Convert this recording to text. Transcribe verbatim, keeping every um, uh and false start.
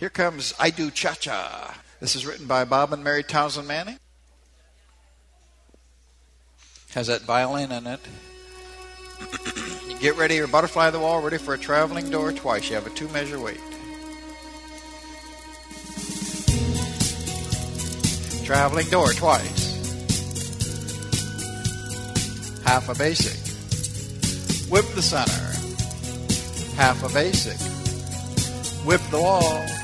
Here comes I Do Cha-Cha. This is written by Bob and Mary Townsend Manning. Has that violin in it. You get ready, your butterfly of the wall, ready for a traveling door twice. You have a two-measure wait. Traveling door twice. Half a basic. Whip the center. Half a basic. Whip the wall.